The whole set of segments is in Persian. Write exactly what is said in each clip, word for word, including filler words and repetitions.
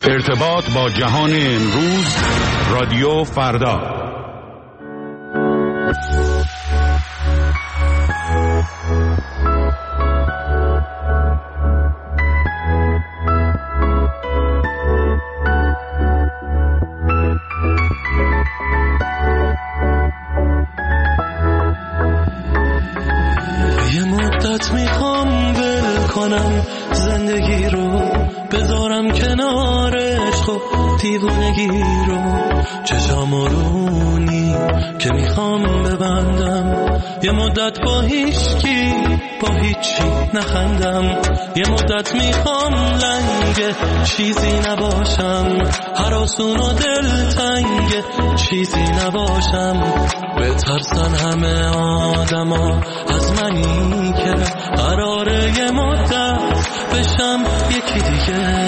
ارتباط با جهان امروز، رادیو فردا. یه مدت میخوام ول کنم زندگی رو، بذارم کنارش خب دیوونگی رو، چشام رونی که میخوام ببندم، یه مدت با هیچکی با هیچی نخندم، یه مدت میخوام لنگ چیزی نباشم، هراسون و دلتنگ چیزی نباشم، بترسن همه آدما از منی که قراره یه مدت بشم یکی دیگه.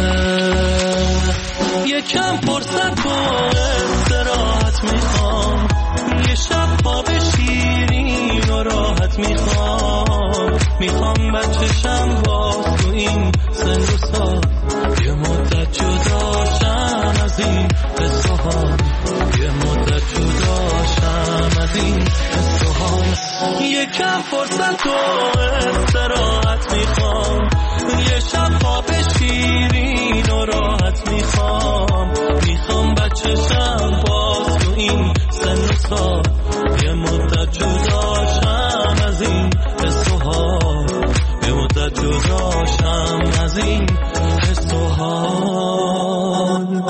یکم فرصت و استراحت میخوام، یه شب خواب شیرین و راحت میخوام، میخوام بچشم باز تو این سن و سال، یه مدت جداشم از این قصه ها، یه مدت جداشم از این قصه ها. یکم فرصت و استراحت میخوام، یه شب خواب شیرین و راحت میخوام، میخوام بچشم باز تو این سن و سال، یه مدت جداشم از این حس و حال، یه مدت جداشم از این حس و حال.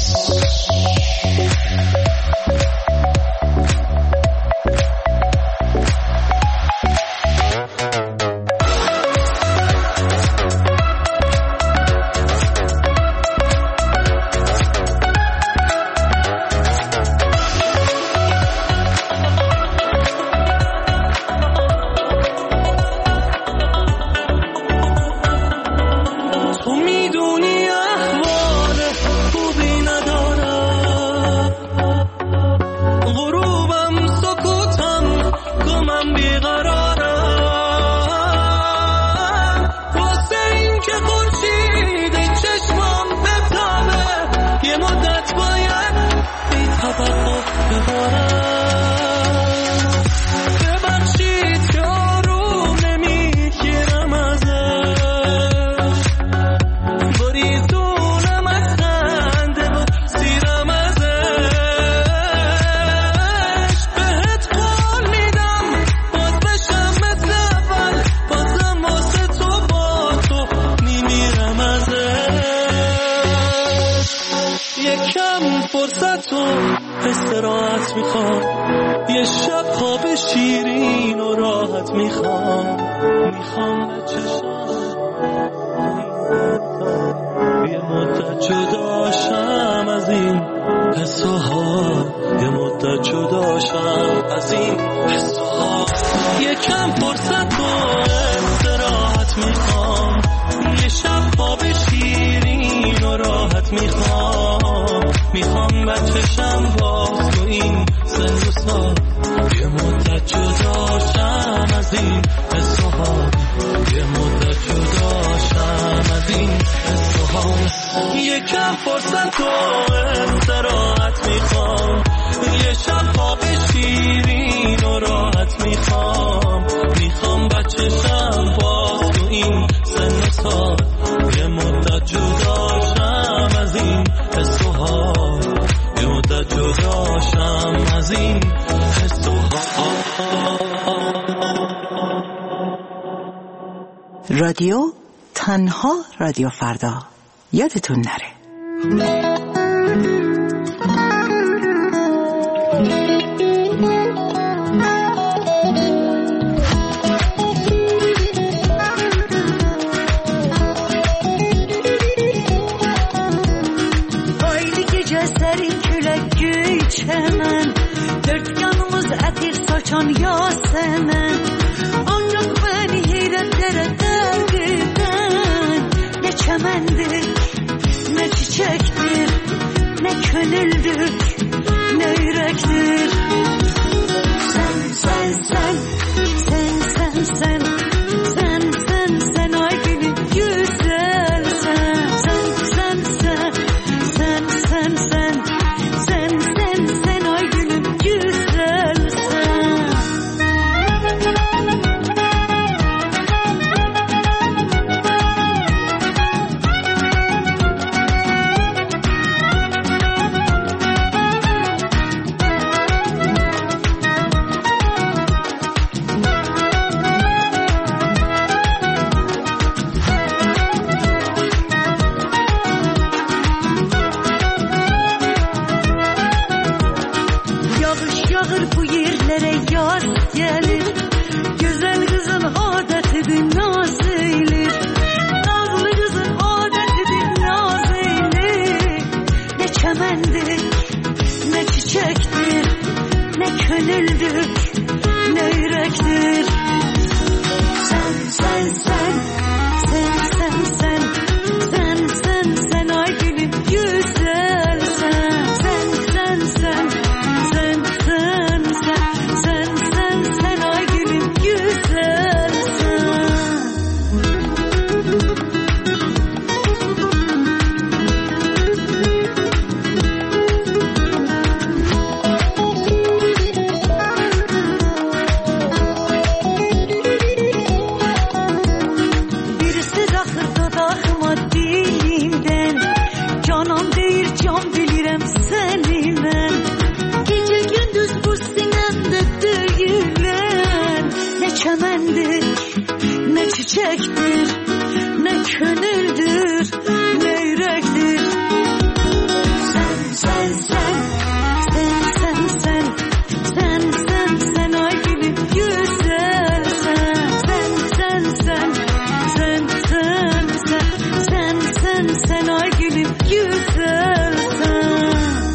استراحت میخوام، یه شب خواب شیرین و راحت میخوام، میخوام بچشم یه مدت جداشم از این حس و حال، یه مدت جداشم از این حس و حال. یکم فرصت و استراحت میخوام، یه شب خواب شیرین و راحت میخوام، میخوام بچشم باز تو این سن و سال، یه مدت جداشم از این حس و حال، یه مدت جداشم از این حس و حال. یکم فرصت و استراحت میخوام، یه شب خواب شیرین و راحت میخوام، میخوام بچشم باز تو این سن و سال، یه مدت جداشم از این حس و حال، یه مدت جداشم از این حس و حال. رادیو تنها رادیو فردا، یادتون نره. Hemen dört yanımız ətir saçan Yasemen, ancaq beni heyrətlere dərd edən ne çəməndir, ne çiçəkdir, ne könüldür, ne ürəkdir. Sən, sən, sən, sən, sən, sən, sən, sən, sən, ay benim güzel sən, sən, sən, sən, rast gelir. Güzel kızın adetidir naz eylir. Nazlı kızın adetidir naz eylir. Ne çemendir, ne çiçektir, ne könüldür, ne yürektir. Sen, sen, sen, sen, sen, sen, sen, sen, sen ay gülüm güzel sen. Sen, sen, sen, sen, sen, sen, sen, sen, sen ay gülüm güzel sen. Ne çiçektir, ne könüldür, ne yürektir. Sen, sen, sen, sen, sen, sen, sen, sen, sen ay gülüm güzel sen. Sen, sen, sen, sen, sen, sen, sen, sen, sen ay gülüm güzel sen.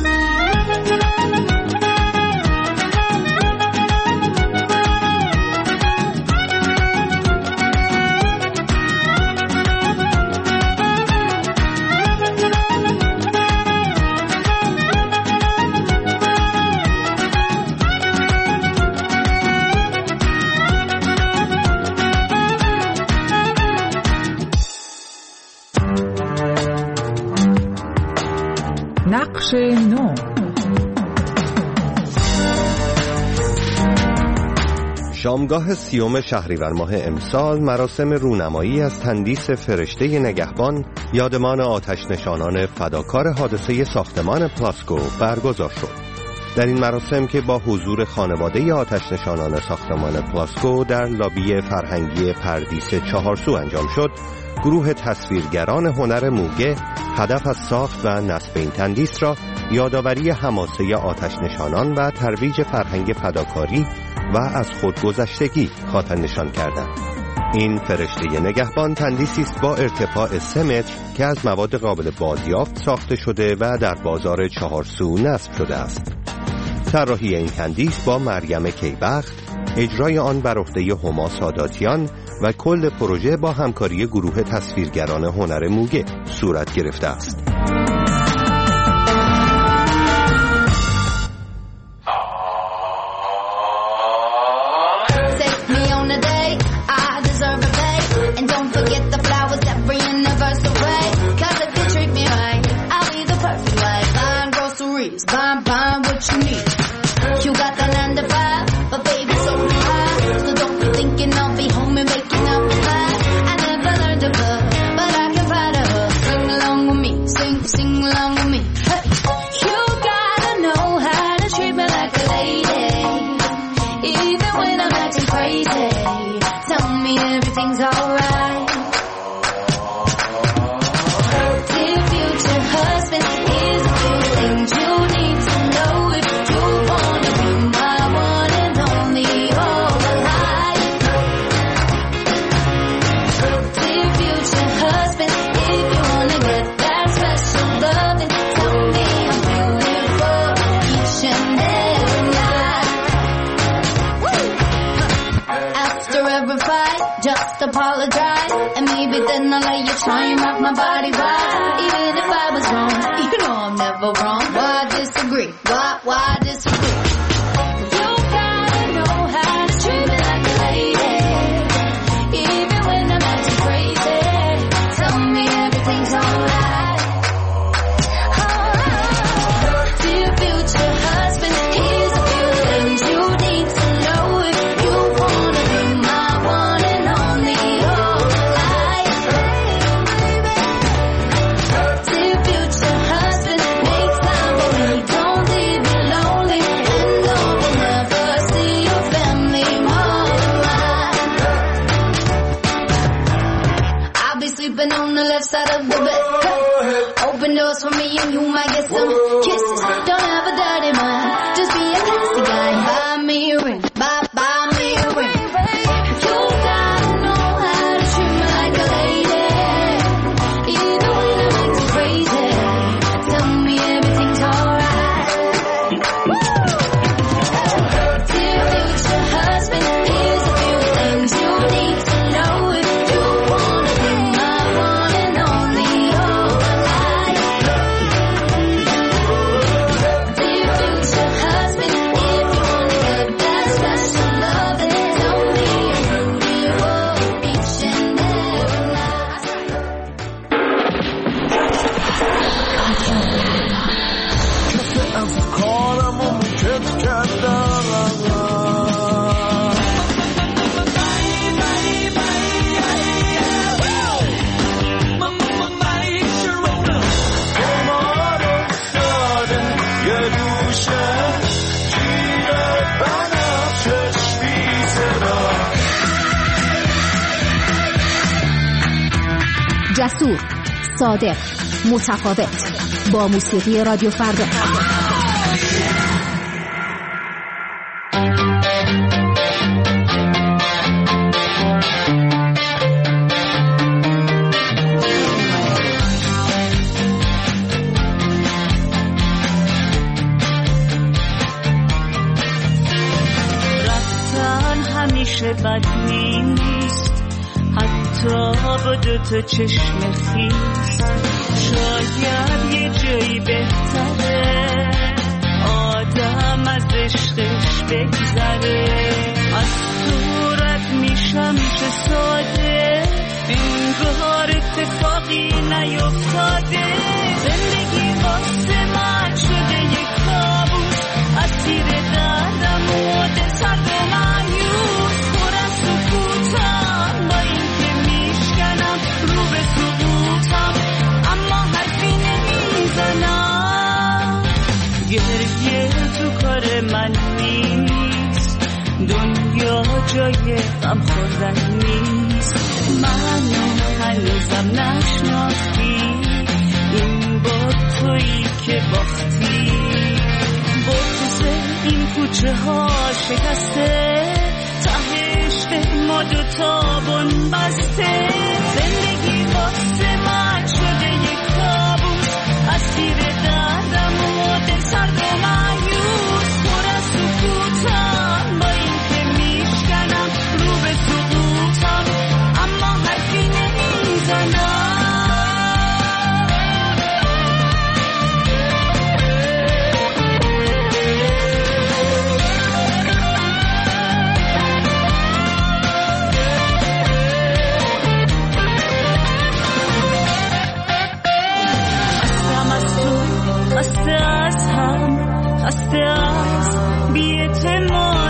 نقش نو. شامگاه سیوم شهریور ماه امسال مراسم رونمایی از تندیس فرشته نگهبان یادمان آتش نشانان فداکار حادثه ساختمان پلاسکو برگزار شد. در این مراسم که با حضور خانواده آتش نشانان ساختمان پلاسکو در لابی فرهنگی پردیس چهارسو انجام شد، گروه تصویرگران هنر موگه هدف از ساخت و نصب این تندیس را یادآوری حماسه آتش نشانان و ترویج فرهنگ فداکاری و از خودگذشتگی خاطر نشان کردند. این فرشته نگهبان تندیسی است با ارتفاع سه متر که از مواد قابل بازیافت ساخته شده و در بازار چهارسو نصب شده است. طراحی این تندیس با مریم کیبخت، اجرای آن بر عهده هما ساداتیان و کل پروژه با همکاری گروه تصویرگران هنر موگه صورت گرفته است. Apologize, and maybe then I'll let you try and rock my body right. Even if I was wrong, you know I'm never wrong. Why disagree? Why, why disagree? You gotta know how to treat me like a lady, even when I'm acting crazy. Tell me everything's alright. Alright. Dear future husband, here's a few things you need to know if you wanna be my one and only. On the left side of the bed, hey. Open doors for me and you might get some kisses. Don't have a dirty mind, just be a classy guy. Buy me a ring, buy, جسور، صادق، متفاوت، با موسیقی رادیو فردا. بد نیست حتی با دو تا چشم خیس، شاید یه جایی بهتره آدم از عشقش بگذره. از صورت میشم چه ساده انگار اتفاقی نیفتاده. زندگی واسه من شده یک کابوس، اسیر دردم و دل سرد و مایوس. پر از سکوتم با این که میشکنم رو به سقوطم، اما حرفی نمیزنم. گریه تو کار من نیست، دنیا جای غم خوردن نیست. منو هنوزم نشناختی، این با تویی که باختی. بغض این کوچه ها شکسته، ته عشق ما دوتا بن بسته. زندگی واسه من شده یک کابوس، اسیر دردم و دل سرد و مایوس. پر از سکوتم با این که میشکنم رو به سقوطم، اما حرفی نمیزنم. خسته از هم، خسته از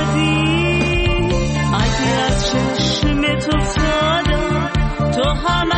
بی‌اعتمادی. اگه از چشم تو افتادم تو هم